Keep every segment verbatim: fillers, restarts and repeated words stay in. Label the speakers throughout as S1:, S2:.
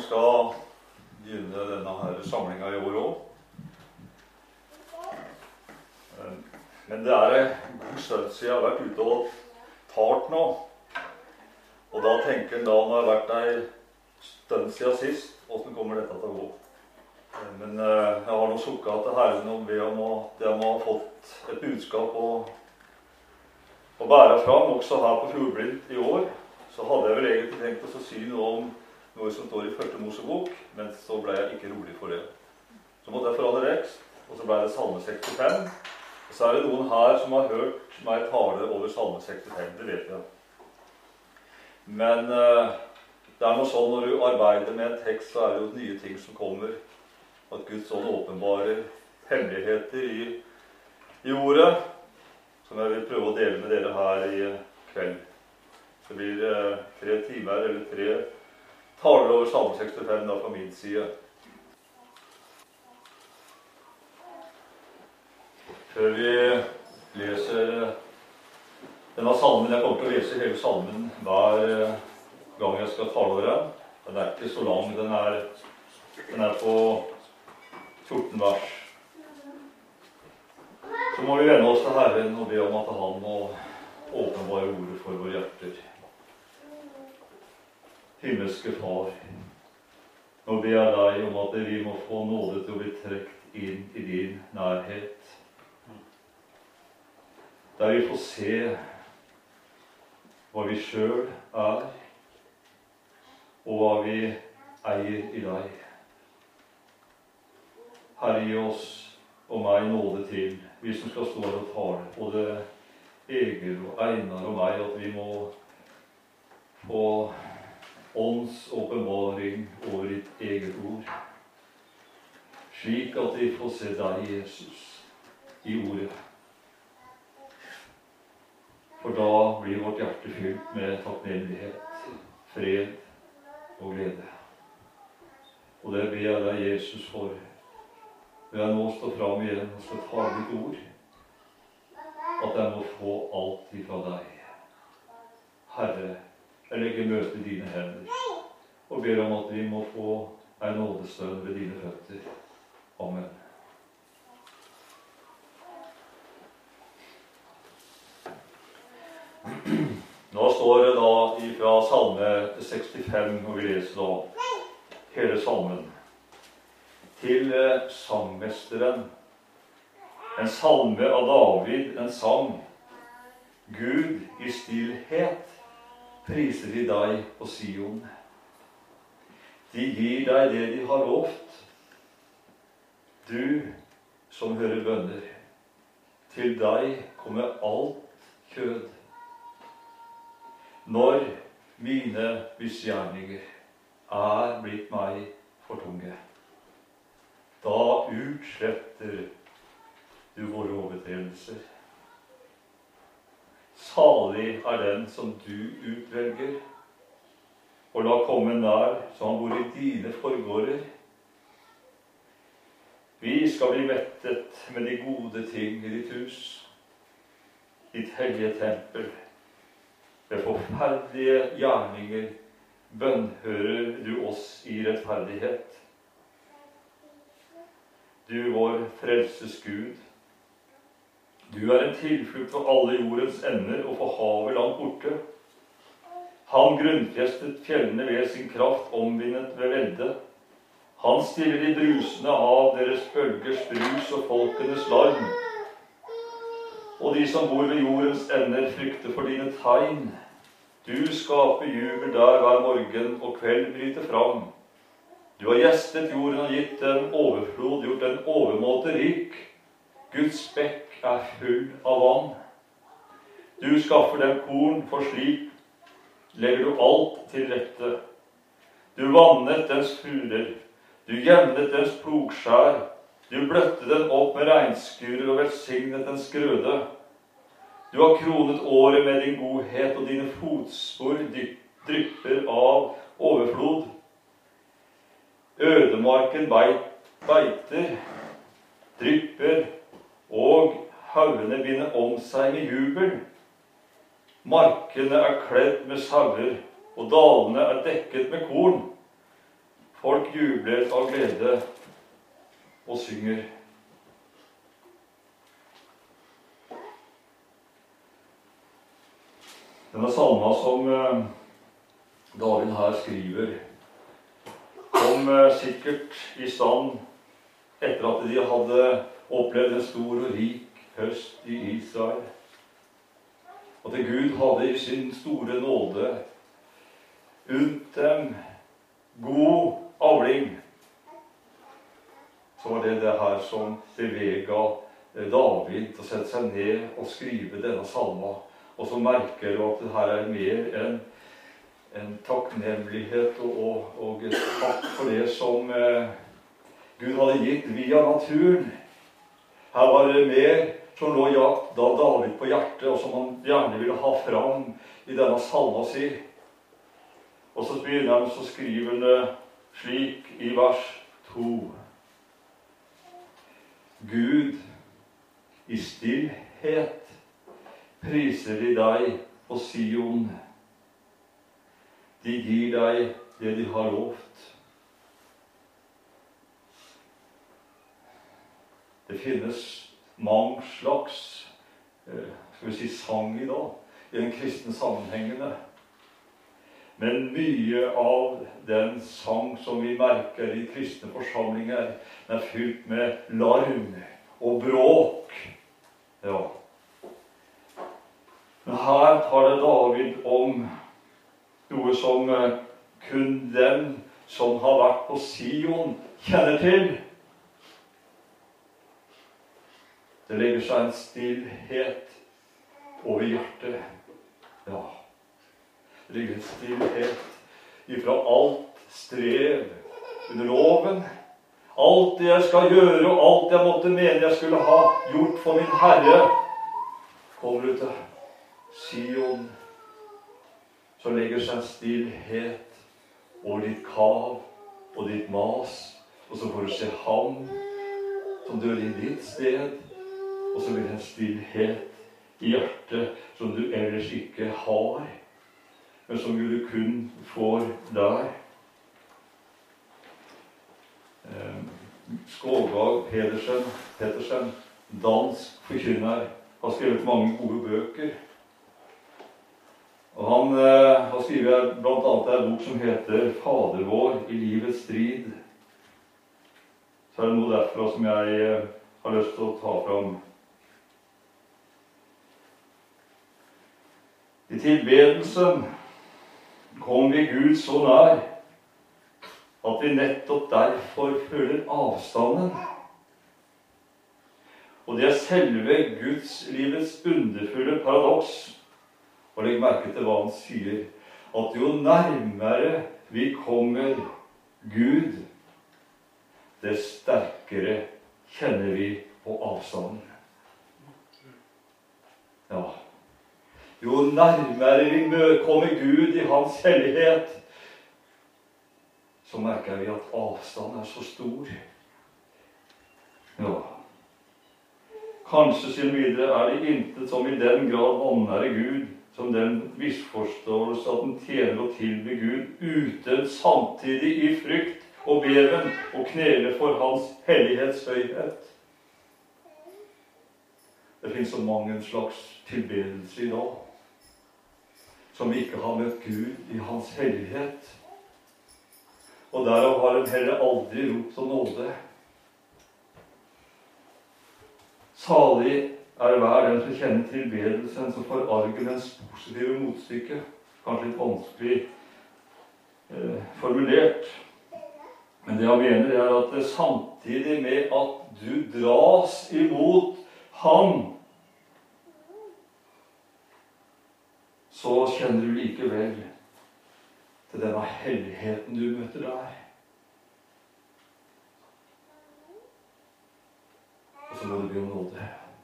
S1: skal begynne denne her samlingen i år også. Men det er en god stund siden jeg har vært ute og talt nå. Og da tenker en da, når jeg har vært der en stund siden sist, hvordan kommer dette til å gå? Men jeg har nå sukket til Herren og be om at jeg må ha fått et budskap å, å bære fram, også her på Fjordblind i år. Så hadde jeg vel egentlig tenkt å si noe om noe som står i første Mosebok, men så ble jeg ikke rolig for det. Så måtte jeg forandre rekst, og så ble det Salme sekstifem. Og så er det noen her som har hørt meg tale over Salme sekstifem, det vet jeg. Men uh, det er noe sånn når du arbeider med en tekst, så er det jo nye ting som kommer. At Guds ånd åpenbarer hemmeligheter i, i ordet, som jeg vil prøve å dele med dere her i kveld. Det blir uh, tre timer eller tre taler over Salme sekstifem da fra min side. Før vi leser denne salmen, jeg kommer til å lese hele salmen hver gang jeg skal tale over den. Den er ikke så lang, den er, den er på fjorten vers. Så må vi vende oss til Herren og be om at han må åpenbare ordet for våre hjerter. Himmelske Far, nå ber jeg deg om at vi må få nåde til å bli trekt inn i din nærhet. Der vi får se hva vi selv er, og hva vi eier i deg. Herre, gi oss og meg nåde til, vi som skal stå her og tale, både Egil og Einar og meg, at vi må få ånds åpenbaring over ditt eget ord, slik at vi får se deg, Jesus, i ordet. For da blir vårt hjerte fylt med takknemlighet, fred og glede. Og det ber jeg deg, Jesus, for. Når jeg nå står fram igjen og skal ta ditt ord, at jeg må få alt ifra deg. Herre, jeg legger møtet i dine hender, og ber om at vi må få en nådestund ved dine føtter. Amen. Nå står det da fra Salme sekstifem, og vi leser da hele salmen. Til sangmesteren, en salme av David, en sang. Gud, i stillhet priser de deg på Sion. De gir deg det de har lovt. Du som hører bønner, til deg kommer alt kjød. Når mine misgjerninger er blitt meg for tunge, da utsletter du våre overtredelser. Salig er den som du utvelger, og la komme nær, så han bor i dine forgårder. Vi skal bli mettet med de gode ting i ditt hus, ditt hellige tempel. Ved forferdelige gjerninger bønnhører du oss i rettferdighet. Du, vår frelses Gud, du er en tilflukt for alle jordens ender og for havet langt borte. Han grunnfjestet fjellene ved sin kraft, omvinnet ved velde. Han stiller de brusende av deres bølgers brus og folkenes larm. Og de som bor ved jordens ender frykter for dine tegn. Du skaper jubel der hver morgen, og kveld bryter fram. Du har gjestet jorden og gitt den overflod, gjort den overmåte rik. Guds bekk er full av vann. Du skaffer dem korn, for slik legger du alt til rette. Du vannet dens furer, du jevnet dens plogskjær. Du bløtte den opp med regnskurer og velsignet dens grøde. Du har kronet året med din godhet, og dine fotspor drypper av overflod. Ødemarken beiter, drypper, og haugene binder om seg med jubel. Markene er kledd med sauer, og dalene er dekket med korn. Folk jubler av glede og synger. Denne salma som eh, David her skriver, kom eh, sikkert i stand etter at de hadde opplevd en stor og rik høst i Israel. At Gud hadde i sin store nåde unt dem god avling. Så var det det her som bevega David til å sette seg ned og skrive denne salma. Og så merker du at det her er mer enn en takknemlighet og, og, og et takk for det som eh, Gud hadde gitt via naturen. Her var det mer som lå jakt da David på hjertet, og som han gjerne ville ha fram i denne salma si. Og så begynner han, så skriver han det slik i vers to. Gud, i stillhet priser de deg på Sion. De gir deg det de har lovt. Det finnes mange slags eh, skal vi si, sang i dag, i den kristne sammenhengene. Men mye av den sang som vi merker i kristne forsamlinger, er fylt med larm og bråk. Ja. Men her tar det David om noe som kun den som har vært på Sion kjenner til. Det legger seg en stillhet over hjertet. Ja. Det ligger en stillhet ifra alt strev under loven. Alt det jeg skal gjøre, og alt jeg måtte mene jeg skulle ha gjort for min Herre, kommer ut til Sion. Så legger seg en stillhet over ditt kav og ditt mas. Og så får du se ham som dør i ditt sted. Og så blir det en stillhet i hjertet som du ellers ikke har, men som du kun får der. Skålvag Pedersen, Pettersen, dansk forkynner, har skrevet mange gode bøker. Og han eh, har skrevet blant annet en bok som heter Fader vår i livets strid. Så er det noe derfra som jeg eh, har lyst til å ta fram. I tilbedelsen kom vi Gud så nær at vi nettopp derfor føler avstanden. Og det er selve Guds livets underfulle paradoks. Og legg merke til hva han sier, at jo nærmere vi kommer Gud, det sterkere kjenner vi på avstanden. Ja. Jo nærmere vi kommer Gud i hans hellighet, så merker vi at avstanden er så stor. Ja. Kanskje siden videre er det intet som i den grad vanærer Gud, som den misforståelse at den tjener og tilber Gud, uten samtidig i frykt og beven og knele for hans hellighetshøyhet. Det finnes så mange slags tilbedelse i dag, som ikke har møtt Gud i hans hellighet. Og derav har de heller aldri ropt om nåde. Salig er hver den som kjenner tilbedelsen, som får arguments positive motstykke. Kanskje litt vanskelig eh, formulert. Men det jeg mener er at det samtidig med at du dras imot ham, så kjenner du likevel til denne helligheten du møter der. Og så må det bli om nåde.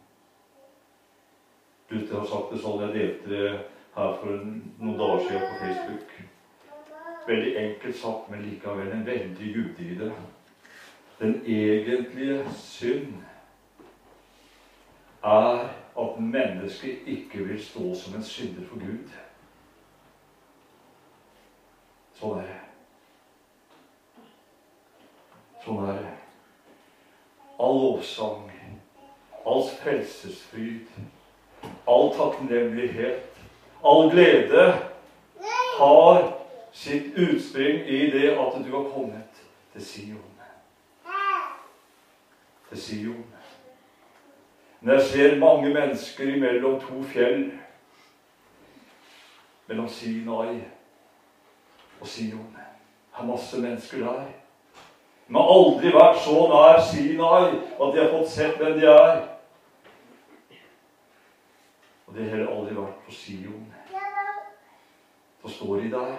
S1: Luther har sagt det sånn, jeg delte det her for noen dager siden på Facebook. Veldig enkelt sagt, men likevel en veldig dybde i det. Den egentlige synd er at mennesket ikke vil stå som en synder for Gud. Sånn er det. Sånn er det. All lovsang, all frelsesfryd, all takknemlighet, all glede har sitt utspring i det at du har kommet til Sion. Til Sion. Når jeg ser mange mennesker imellom to fjell, mellom Sinai og Sion, det er masse mennesker der. De har aldri vært så nær Sinai at de har fått sett hvem de er. Og de har heller aldri vært på Sion. Så står de der.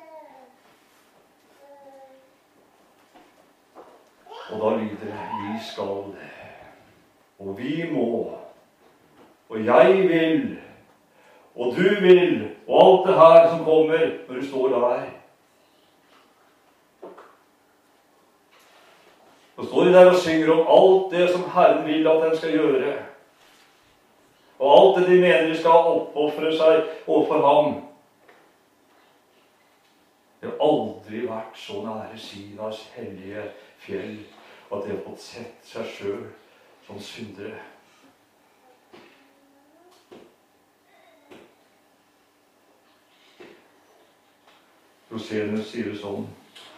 S1: Og da lyder det, vi skal, og vi må, og jeg vil, og du vil, og alt det her som kommer når du står der. Så står de der og synger om alt det som Herren vil at de skal gjøre. Og alt det de mener de skal oppofre seg overfor ham. Det har aldri vært så nære Sinas hellige fjell at de har fått sett seg selv som syndere. Rosenius sier det sånn.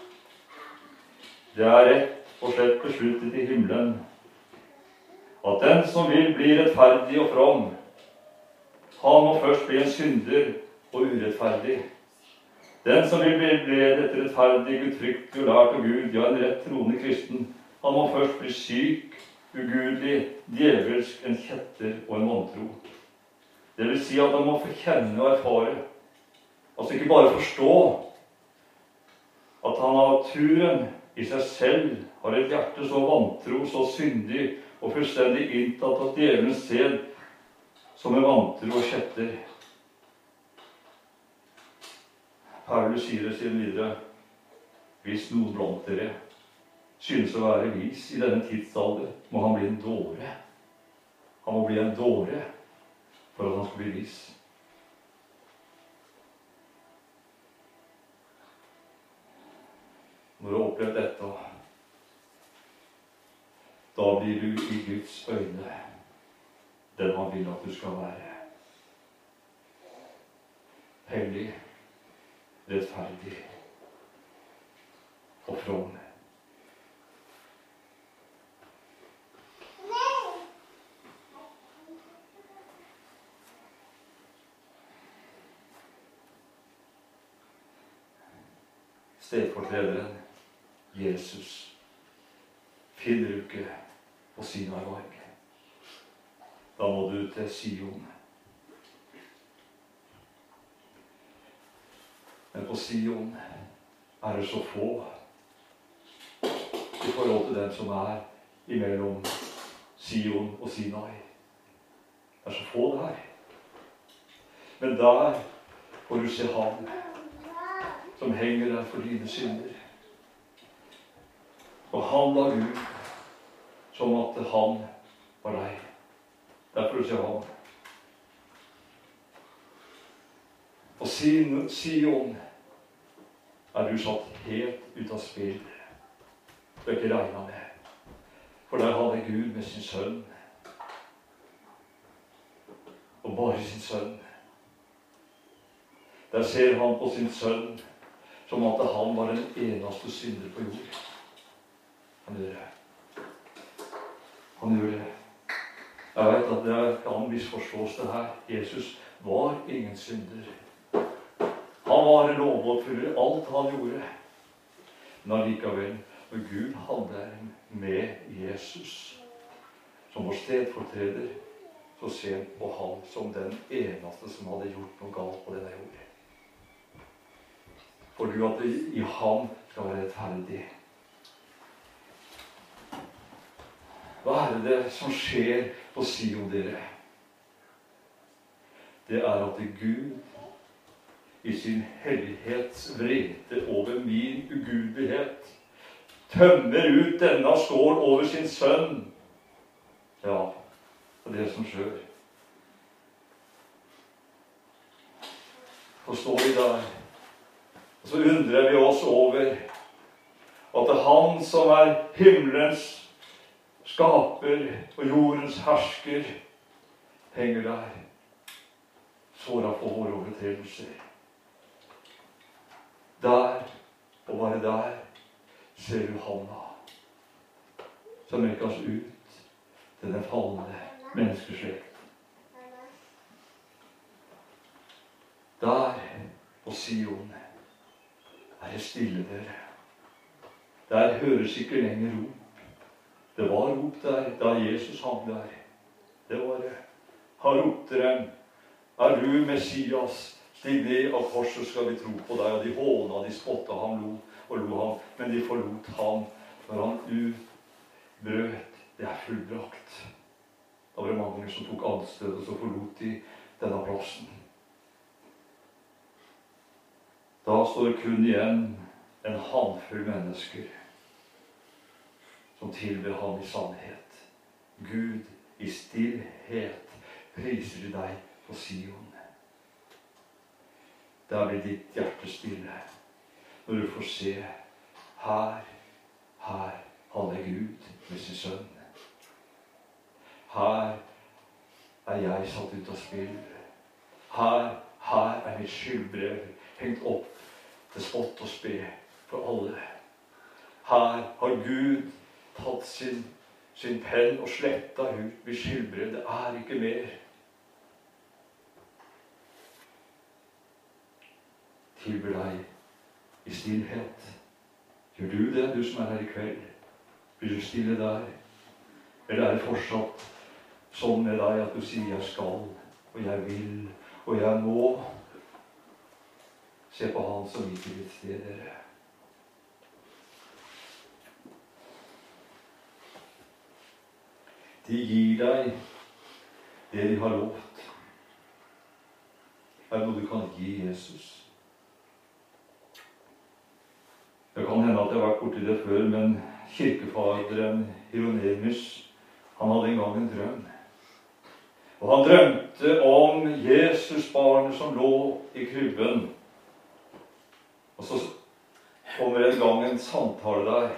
S1: Det er rett og slett besluttet i himmelen at den som vil bli rettferdig og from, han må først bli en synder og urettferdig. Den som vil bli ledet rettferdig, gudfryktig og lært av Gud, ja, en rett troende kristen, han må først bli syk, ugudelig, djevelsk, en kjetter og en vantro. Det vil si at han må få kjenne og erfare, altså ikke bare forstå, at han av turen i seg selv har et hjerte så vantro, så syndig og fullstendig inntatt av djevelens sted, som en vantro og kjetter. Paulus sier det siden videre, hvis noen blant dere synes å være vis i denne tidsalder, må han bli en dåre. Han må bli en dåre for at han skal bli vis. Når du har opplevd dette, da blir du i Guds øyne den han vil at du skal være. Hellig, rettferdig og from. Stedfortrederen Jesus finner du ikke på Sinai-mark. Da må du til Sion. Men på Sion er det så få i forhold til den som er imellom Sion og Sinai. Det er så få der. Men der får du se ham som henger der for dine synder. Og han var Gud som at han var deg. Derfor ser han. På Sion er du satt helt ut av spill. Du er ikke regnet med. For der hadde Gud med sin sønn. Og bare sin sønn. Der ser han på sin sønn som at han var den eneste synder på jord. Han gjør det. Han gjør det. Jeg vet at det kan misforstås det her. Jesus var ingen synder. Han var en lovoppfyller alt han gjorde. Men allikevel, når Gud handler med Jesus som vår stedfortreder, så ser han på ham som den eneste som hadde gjort noe galt på denne jord. For du at i ham skal være rettferdig. Hva er det som skjer på Sion, dere? Det er at Gud i sin hellighets vrede over min ugudelighet tømmer ut denne skål over sin sønn. Ja, det er det som skjer. Og står vi der, og så undrer vi oss over At det er Han som er himmelens skaper og jordens hersker, henger der, såra for våre overtredelser. Der, og bare der, ser du Handa, som rekker oss ut til den falne menneskeslekt. Der på Sion er det stille, dere. Der høres ikke lenger rop. Det var rop der da Jesus hang der. Det var det. Han ropte dem: er du Messias? Stig ned av korset, skal vi tro på deg. Og de håna, de spotta ham, lo og lo ham. Men de forlot ham når han utbrøt: det er fullbrakt. Da var det mange som tok anstøt, og så forlot de denne plassen. Da står det kun igjen en håndfull mennesker som tilber ham i sannhet. Gud, i stillhet priser de deg på Sion. Der blir ditt hjerte stille når du får se: her, her handler Gud med sin sønn. Her er jeg satt ut av spill. Her, her er mitt skyldbrev hengt opp til spott og spe for alle. Her har Gud tatt sin, sin penn og sletta ut mitt skyldbrev. Det er ikke mer. Tilber deg i stillhet. Gjør du det, du som er her i kveld? Blir du stille der? Eller er det fortsatt sånn med deg at du sier: jeg skal, og jeg vil, og jeg må? Se på Han som gikk til ditt sted, dere. De gir deg det de har lovt. Er det noe du kan gi Jesus? Det kan hende at jeg har vært borti det før, men kirkefaderen Hieronymus, han hadde en gang en drøm. Og han drømte om Jesusbarnet som lå i krybben. Og så kommer en gang en samtale der.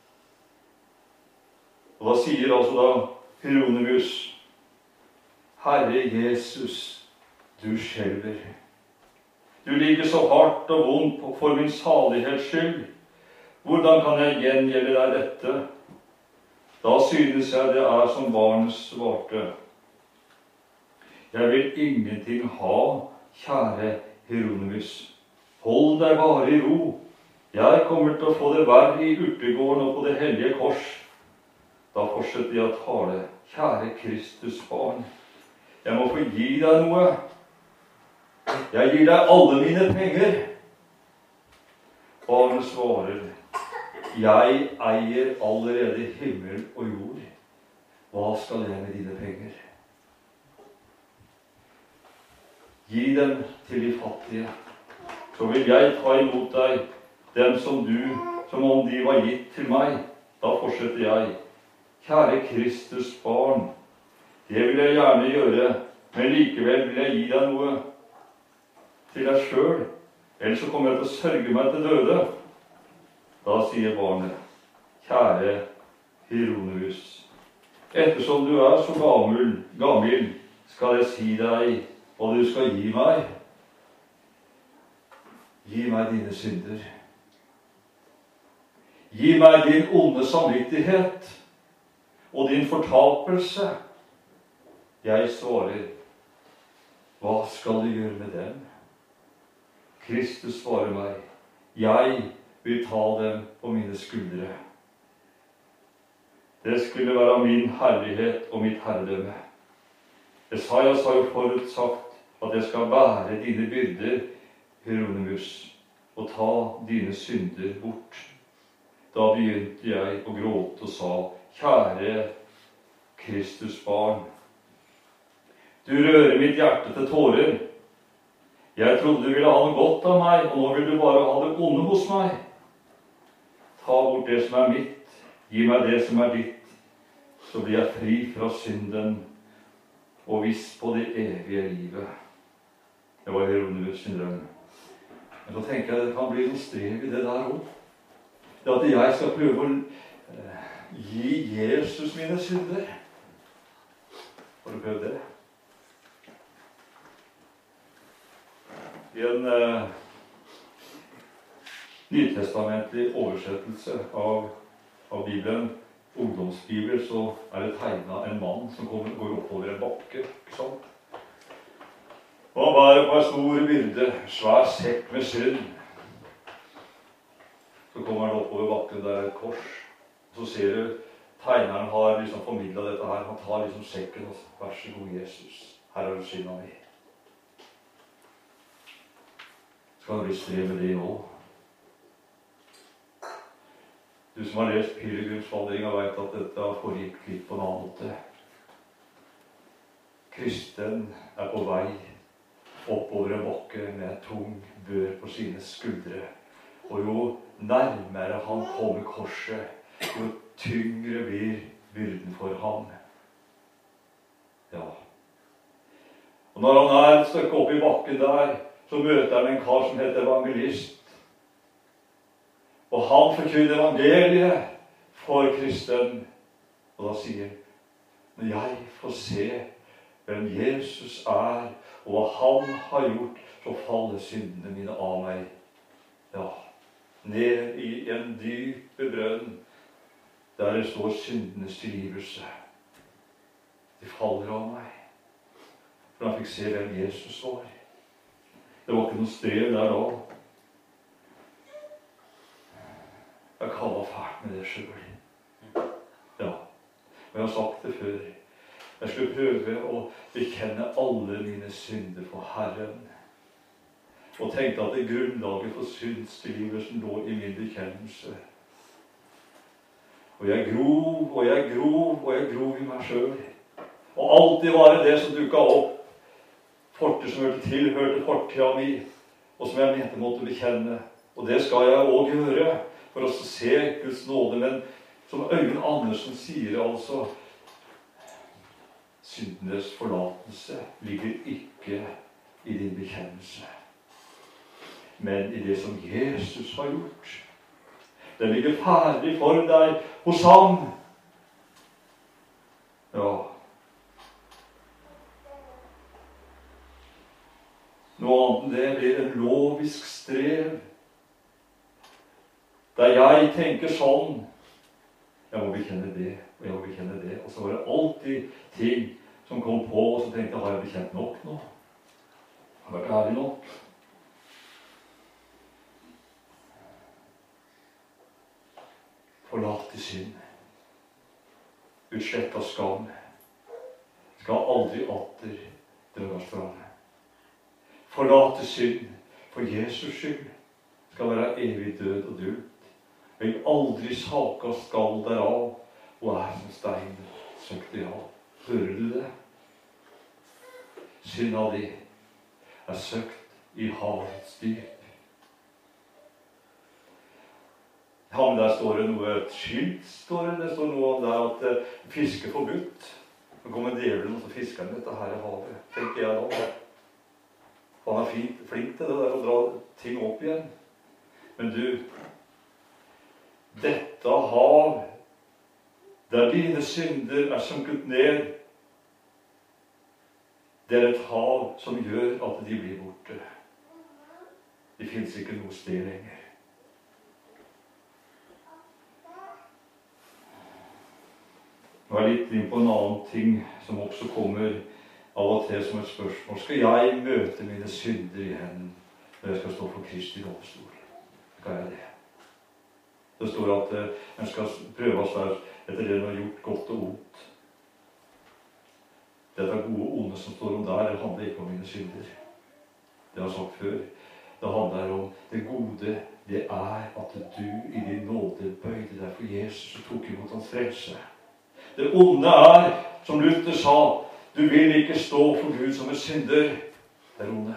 S1: Og da sier altså da Hieronymus: Herre Jesus, du skjelver. Du ligger så hardt og vondt for min salighets skyld. Hvordan kan jeg gjengjelde deg dette? Da synes jeg det er som barnet svarte: jeg vil ingenting ha, kjære Hieronymus. Hold deg bare i ro. Jeg kommer til å få det verre i urtegården og på det hellige kors. Da fortsetter jeg å tale: kjære Kristus barn, jeg må få gi deg noe. Jeg gir deg alle mine penger. Barnet svarer: jeg eier allerede himmel og jord. Hva skal jeg med dine penger? Gi dem til de fattige, så vil jeg ta imot deg, dem som du, som om de var gitt til meg. Da fortsetter jeg: kjære Kristus barn, det vil jeg gjerne gjøre, men likevel vil jeg gi deg noe til deg selv, ellers så kommer jeg til å sørge meg til døde. Da sier barnet: kjære Hieronymus, ettersom du er så gammel, gammel, skal jeg si deg hva du skal gi meg. Gi meg dine synder. Gi meg din onde samvittighet og din fortapelse. Jeg svarer: hva skal du gjøre med dem? Kristus svarer meg: jeg vil ta dem på mine skuldre. Det skulle være min herlighet og mitt herredømme. Esaias har jo forutsagt at jeg skal bære dine byrder, Hieronymus, og ta dine synder bort. Da begynte jeg å gråte og sa: kjære Kristus barn, du rører mitt hjerte til tårer. Jeg trodde du ville ha noe godt av meg, og nå vil du bare ha det onde hos meg. Ta bort det som er mitt, gi meg det som er ditt, så blir jeg fri fra synden og viss på det evige livet. Det var Hieronymus sin drøm. Men så tenker jeg det kan bli noe strev i det der også. Det at jeg skal prøve å eh, gi Jesus mine synder. Har du prøvd det? I en eh, nytestamentlig oversettelse av, av Bibelen, ungdomsbibel, så er det tegnet en mann som kommer, går oppover en bakke, ikke sant? Og han bærer på en stor byrde, svær sekk med synd. Så kommer han oppover bakken, der er et kors. Så ser du, tegneren har liksom formidlet dette her. Han tar liksom sekken og sier, vær så god, Jesus, her er det synda mi. Skal han bli strev med det også? Du som har lest Pilegrimsvandringa, vet at dette foregikk litt på en annen måte. Kristen er på vei oppover en bakke med en tung bør på sine skuldre. Og jo nærmere han kommer korset, jo tyngre blir byrden for ham. Ja. Og når han er et stykke oppe i bakken der, så møter han en kar som heter evangelist. Og han forkynner evangeliet for kristen. Og da sier han, når jeg får se hvem Jesus er, og hva han har gjort, så faller syndene mine av meg. Ja, ned i en dype brønn, der det står syndenes tilgivelse. De faller av meg. For han fikk se hvem Jesus var. Det var ikke noe strev der da. Jeg kaller fælt med det selv. Ja, og jeg har sagt det før. Jeg skulle prøve å bekjenne alle mine synder for Herren. Og tenkte at det grunnlaget for syndstilgivelsen lå i min bekjennelse. Og jeg grov, og jeg grov, og jeg grov i meg selv. Og alltid var det det som dukket opp. Forter som hørte til, hørte fortida mi, og som jeg mente måtte bekjenne. Og det skal jeg også gjøre, for å se Guds nåde. Men som Øyvind Andersen sier, altså, syndenes forlatelse ligger ikke i din bekjennelse, men i det som Jesus har gjort. Den ligger ferdig for deg hos ham. Ja. Noe annet enn det blir en lovisk strev, der jeg tenker sånn, jeg må bekjenne det, og jeg må bekjenne det. Og så var det alltid ting som kom på, og så tenkte jeg, har jeg bekjent nok nå? Har jeg vært ærlig nok? Forlat til synd. Utslett av skam. Skal aldri atter dras fram. Forlat til synd. For Jesus skyld skal være evig død og dult. Vil aldri saka skall derav, og er som stein søkte jeg av. Hører du det? Synda di er søkt i havets dyp. Ja, men der står det noe, et skilt står det, det står noe om der at uh, fiske er forbudt. Så kommer djevelen, og så fisker han dette her i havet, tenker jeg da. Han er fint, flink til det der å dra ting opp igjen. Men du, dette hav, der dine synder er sunket ned, det er et hav som gjør at de blir borte. Det finnes ikke noe sted lenger. Nå er jeg litt inn på en annen ting som også kommer av og til som et spørsmål. Skal jeg møte mine synder igjen når jeg skal stå for Kristi lovstol? Skal jeg det? Det står at uh, en skal prøve seg etter det en har gjort godt og ondt. Dette gode og onde som står om der, det handler ikke om mine synder. Det har jeg sagt før. Det handler om det gode. Det er at du i din nåde bøyde deg for Jesus og tok imot hans frelse. Det onde er, som Luther sa, du vil ikke stå for Gud som en synder. Det er onde.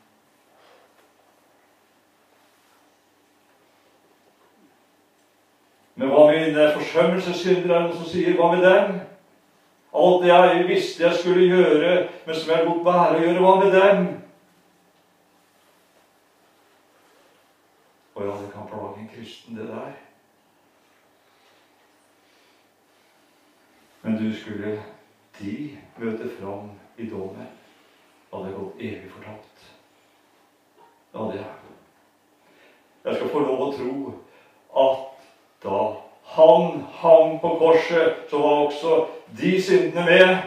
S1: Men hva med mine forsømmelsessynder, er det noen som sier? Hva med dem? Alt det jeg visste jeg skulle gjøre, men som jeg lot være å gjøre, hva med dem? Og ja, det kan plage en kristen, det der. Men du skulle de møte fram i dommen, hadde jeg gått evig fortapt. Det hadde jeg. Jeg skal få lov å tro at da han hang på korset, så var også de syndene med.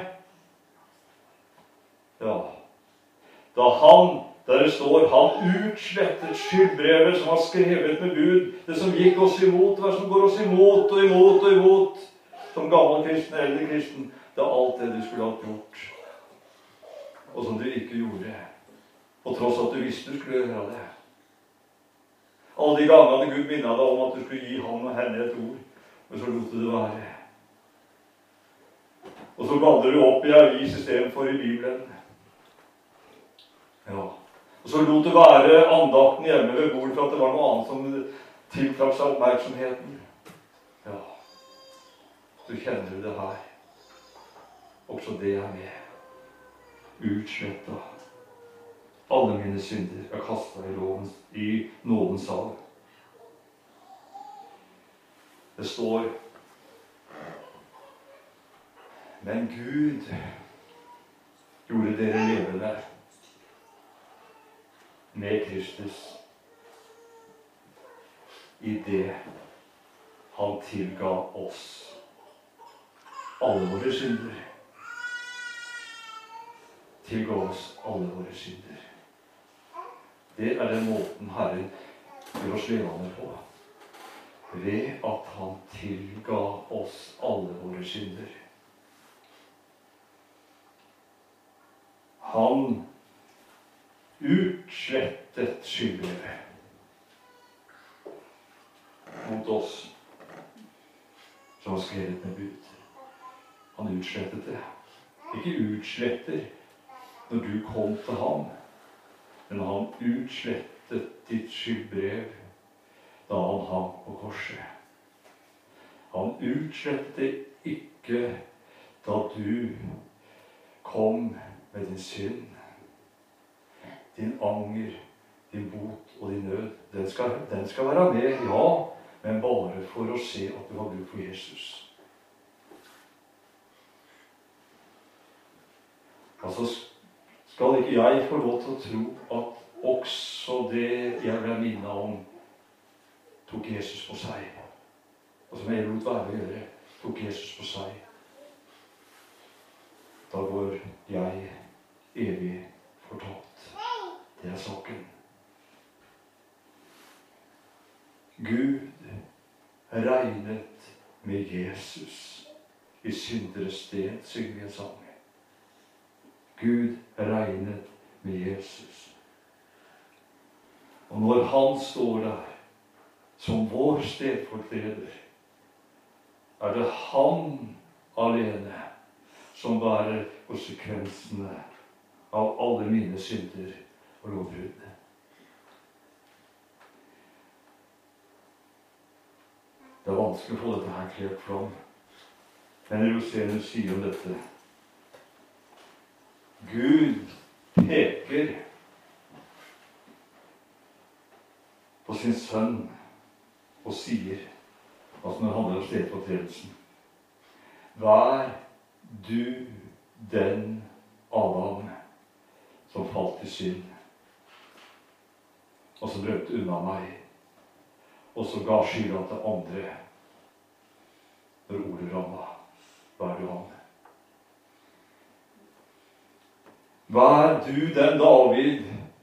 S1: Ja. Da han, der det står, han utslettet skyldbrevet som var skrevet med bud, det som gikk oss imot, det som går oss imot og imot og imot, som gammel kristen eller kristen, det er alt det du skulle ha gjort, og som du ikke gjorde, på tross at du visste du skulle gjøre det. Alle de gangene Gud minnet deg om at du skulle gi ham og henne et ord, men så lot du det være. Og så bladde du opp i avis i stedet for i Bibelen. Ja. Og så lot du være andakten hjemme ved bordet for at det var noe annet som tiltrakk seg oppmerksomheten. Ja. Så kjenner du det her. Også det er med. Utslettet. Alle mine synder er kastet i, lovens, i nådens hav. Det står: men Gud gjorde dere levende med Kristus i det han tilga oss alle våre synder. Tilga oss alle våre synder. Det er den måten Herren gjør oss levende på. Ved at han tilga oss alle våre synder. Han utslettet skyldbrevet mot oss som var skrevet med bud. Han utslettet det. Ikke utsletter når du kom til ham, men han utslettet ditt skyldbrev da han hang på korset. Han utslettet det ikke da du kom med din synd, din anger, din bot og din nød. Den skal, den skal være med, ja, men bare for å se at du har bruk for Jesus. Altså, skal ikke jeg få lov til å tro at også det jeg ble minnet om, tok Jesus på seg. Og som jeg lot være å gjøre, tok Jesus på seg. Da går jeg evig fortapt. Det er saken. Gud regnet med Jesus i synderes sted, synger vi en sang. Gud regnet med Jesus. Og når han står der som vår stedfortreder, er det han alene som bærer konsekvensene av alle mine synder og lovbrudd. Det er vanskelig å få dette her klart fram. Men Rosenius sier om dette: Gud peker på sin sønn og sier, altså når det handler om stedfortredelsen: vær du den Adam som falt i synd, og som rømte unna meg, og som ga skylda til andre når ordet rammet. Vær du han. Vær du den David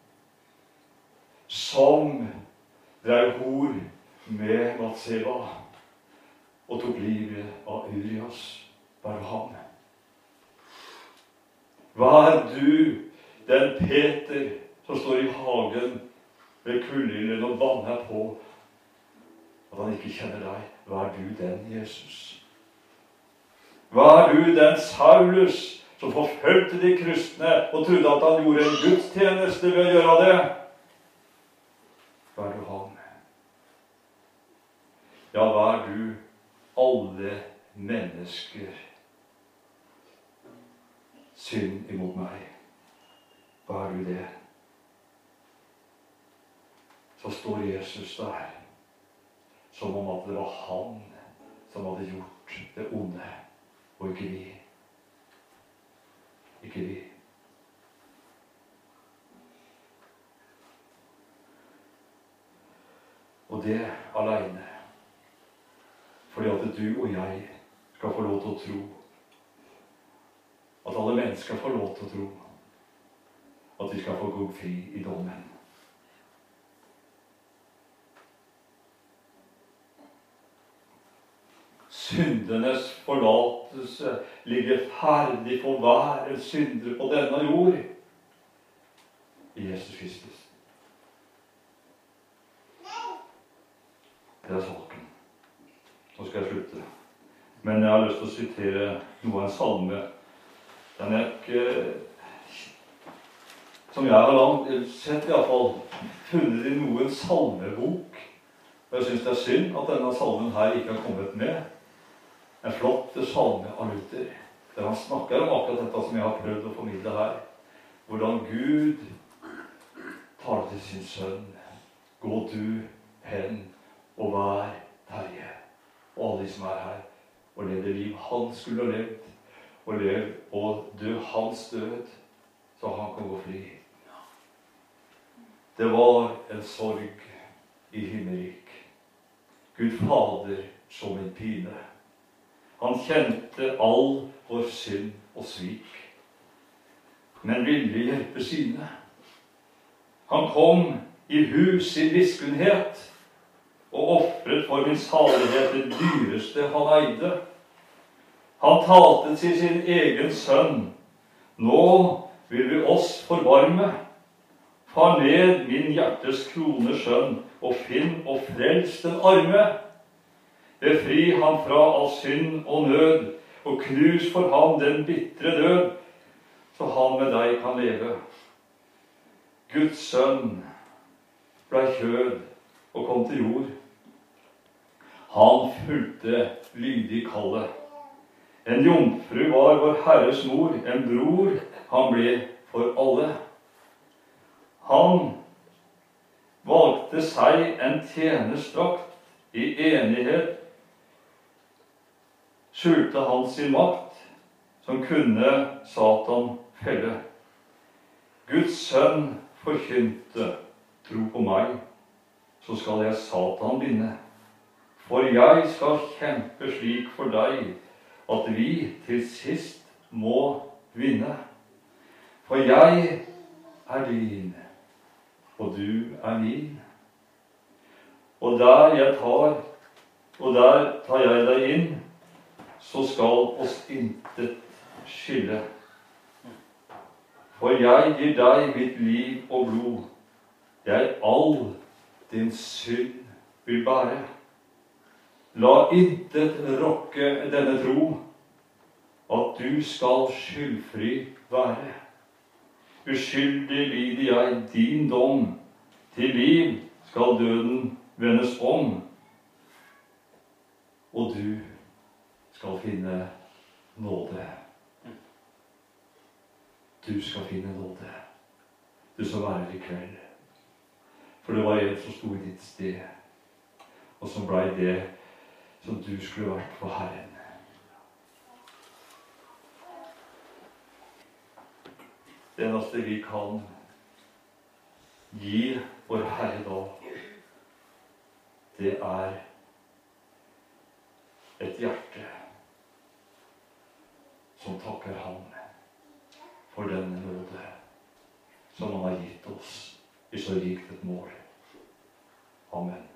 S1: som drev hor med Batseba og tok livet av Urias. Vær du han. Vær du den Peter som står i hagen ved kullilden og banner på at han ikke kjenner deg. Vær du den Jesus. Vær du den Saulus som forfølgte de kristne og trodde at han gjorde en gudstjeneste ved å gjøre det. Vær du han. Ja, vær du alle mennesker synd imot meg. Vær du det. Så står Jesus der som om at det var han som hadde gjort det onde. og ikke vi. Ikke vi. Og det alene. Fordi at du og jeg skal få lov til å tro. At alle mennesker får lov til å tro. At vi skal få gå fri i dommen. Syndenes forlatelse ligger ferdig for hver en synder på denne jord i Jesus Kristus. Det er saken. Nå skal jeg slutte. Men jeg har lyst til å sitere noe av en salme. Den er ikke, som jeg har langt, sett i hvert fall, funnet i noen salmebok. Og jeg synes det er synd at denne salmen her ikke har kommet med. En flott salme av Luther, der han snakker om akkurat dette som jeg har prøvd å formidle her. Hvordan Gud taler til sin sønn. Gå du hen og vær Terje. Og alle de som er her. Og leve det liv han skulle ha levd. Og leve og dø hans død. Så han kan gå fri. Det var en sorg i himmerik. Gud Fader som en pine. Han kjente all vår synd og svik, men ville hjelpe sine. Han kom i hus i viskenhet, og offret for min salighet det dyreste han eide. Han talte til sin egen sønn. Nå vil vi oss forvarme. Far ned min hjertes krone skjønn, og finn og frels den arme. Befri han fra all synd og nød, og knus for ham den bittre død, så han med deg kan leve. Guds sønn ble kjød og kom til jord. Han fulgte lydig kallet. En jomfru var vår Herres mor, en bror han ble for alle. Han valgte seg en tjenerdrakt i enighet. Skjulte han sin makt, som kunne Satan felle. Guds sønn forkynte, tro på meg, så skal jeg Satan vinne. For jeg skal kjempe slik for deg, at vi til sist må vinne. For jeg er din, og du er min. Og der jeg tar, og der tar jeg deg inn, så skal oss intet skille. For jeg gir deg mitt liv og blod. Jeg all din synd vil bære. La intet rokke denne tro, at du skal skyldfri være. Uskyldig lider jeg din dom, til liv skal døden vendes om. Og du skal finne nåde. Du skal finne nåde. Du som er her i kveld. For det var en som sto i ditt sted, og som ble det som du skulle vært for Herren. Det eneste vi kan gi vår Herre da, det er et hjerte som takker ham for denne nåde som han har gitt oss i så rikt et mål. Amen.